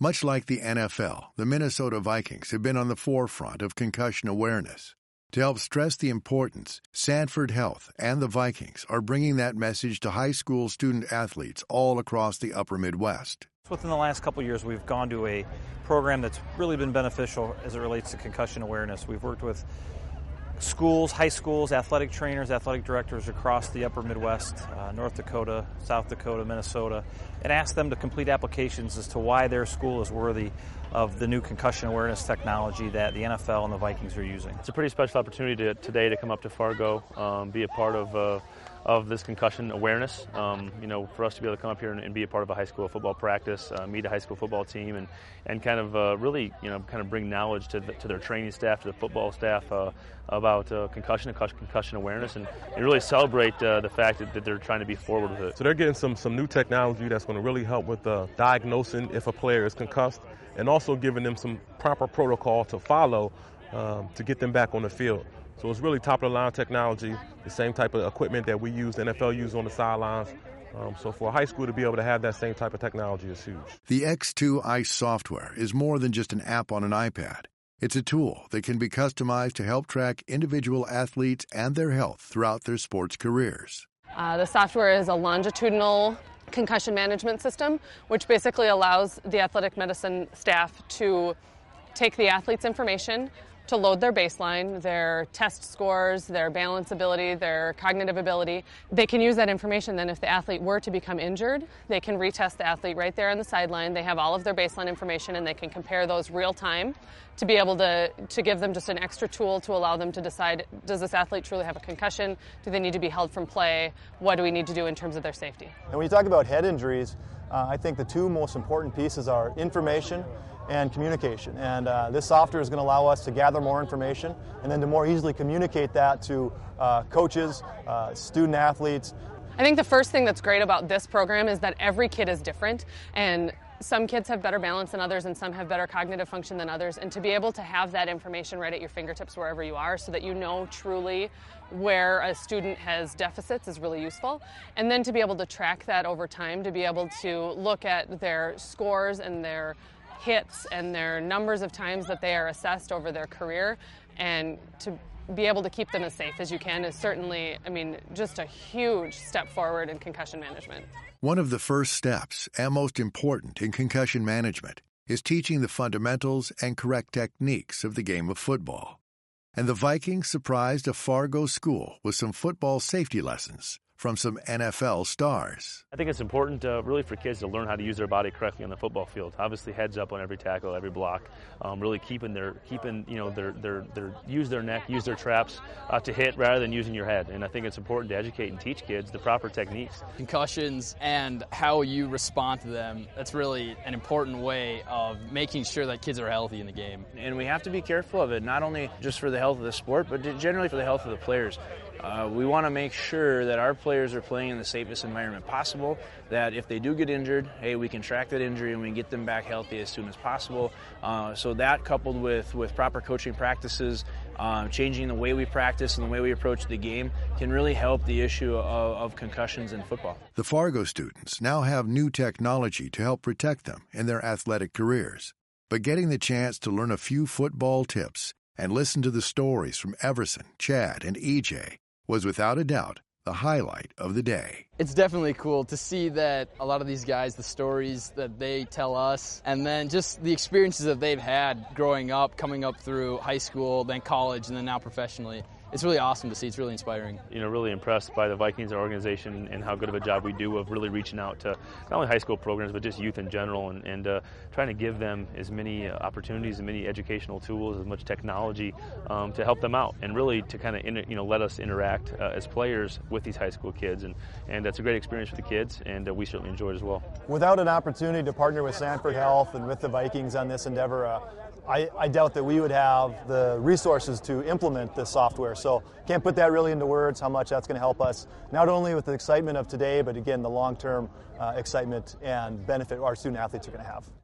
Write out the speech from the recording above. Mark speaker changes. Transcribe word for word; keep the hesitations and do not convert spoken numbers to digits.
Speaker 1: Much like the N F L, the Minnesota Vikings have been on the forefront of concussion awareness. To help stress the importance, Sanford Health and the Vikings are bringing that message to high school student-athletes all across the upper Midwest.
Speaker 2: Within the last couple of years, we've gone to a program that's really been beneficial as it relates to concussion awareness. We've worked with schools, high schools, athletic trainers, athletic directors across the upper Midwest, uh, North Dakota, South Dakota, Minnesota, and asked them to complete applications as to why their school is worthy of the new concussion awareness technology that the N F L and the Vikings are using.
Speaker 3: It's a pretty special opportunity to, today to come up to Fargo, um, be a part of uh, of this concussion awareness. Um, you know, for us to be able to come up here and, and be a part of a high school football practice, uh, meet a high school football team, and and kind of uh, really, you know, kind of bring knowledge to the, to their training staff, to the football staff uh, about uh, concussion and concussion awareness, and, and really celebrate uh, the fact that, that they're trying to be forward with it.
Speaker 4: So they're getting some some new technology that's going to really help with uh, diagnosing if a player is concussed, and also giving them some proper protocol to follow um, to get them back on the field. So it's really top-of-the-line technology, the same type of equipment that we use, the N F L use on the sidelines. Um, so for a high school to be able to have that same type of technology is huge.
Speaker 1: The X two ICE software is more than just an app on an iPad. It's a tool that can be customized to help track individual athletes and their health throughout their sports careers.
Speaker 5: Uh, the software is a longitudinal concussion management system, which basically allows the athletic medicine staff to take the athlete's information, to load their baseline, their test scores, their balance ability, their cognitive ability. They can use that information then if the athlete were to become injured. They can retest the athlete right there on the sideline. They have all of their baseline information and they can compare those real time to be able to, to give them just an extra tool to allow them to decide, does this athlete truly have a concussion? Do they need to be held from play? What do we need to do in terms of their safety?
Speaker 6: And when you talk about head injuries, uh, I think the two most important pieces are information and communication. And uh, this software is going to allow us to gather more information and then to more easily communicate that to uh, coaches, uh, student athletes.
Speaker 5: I think the first thing that's great about this program is that every kid is different, and some kids have better balance than others and some have better cognitive function than others, and to be able to have that information right at your fingertips wherever you are so that you know truly where a student has deficits is really useful. And then to be able to track that over time, to be able to look at their scores and their hits and their numbers of times that they are assessed over their career, and to be able to keep them as safe as you can is certainly, I mean, just a huge step forward in concussion management.
Speaker 1: One of the first steps, and most important in concussion management, is teaching the fundamentals and correct techniques of the game of football. And the Vikings surprised a Fargo school with some football safety lessons from some N F L stars.
Speaker 3: I think it's important uh, really for kids to learn how to use their body correctly on the football field. Obviously heads up on every tackle, every block, um, really keeping their, keeping, you know, their, their, their, use their neck, use their traps uh, to hit rather than using your head. And I think it's important to educate and teach kids the proper techniques.
Speaker 7: Concussions and how you respond to them, that's really an important way of making sure that kids are healthy in the game.
Speaker 8: And we have to be careful of it, not only just for the health of the sport, but generally for the health of the players. Uh, we want to make sure that our players are playing in the safest environment possible, that if they do get injured, hey, we can track that injury and we can get them back healthy as soon as possible. Uh, so that coupled with, with proper coaching practices, uh, changing the way we practice and the way we approach the game can really help the issue of, of concussions in football.
Speaker 1: The Fargo students now have new technology to help protect them in their athletic careers. But getting the chance to learn a few football tips and listen to the stories from Everson, Chad, and E J was without a doubt the highlight of the day.
Speaker 7: It's definitely cool to see that a lot of these guys, the stories that they tell us, and then just the experiences that they've had growing up, coming up through high school, then college, and then now professionally. It's really awesome to see. It's really inspiring.
Speaker 3: You know, really impressed by the Vikings organization and how good of a job we do of really reaching out to not only high school programs but just youth in general, and, and uh, trying to give them as many uh, opportunities, as many educational tools, as much technology um, to help them out, and really to kind of you know let us interact uh, as players with these high school kids, and and that's a great experience for the kids, and uh, we certainly enjoy it as well.
Speaker 6: Without an opportunity to partner with Sanford Health and with the Vikings on this endeavor, uh, I, I doubt that we would have the resources to implement this software. So can't put that really into words, how much that's going to help us, not only with the excitement of today, but again, the long-term uh, excitement and benefit our student athletes are going to have.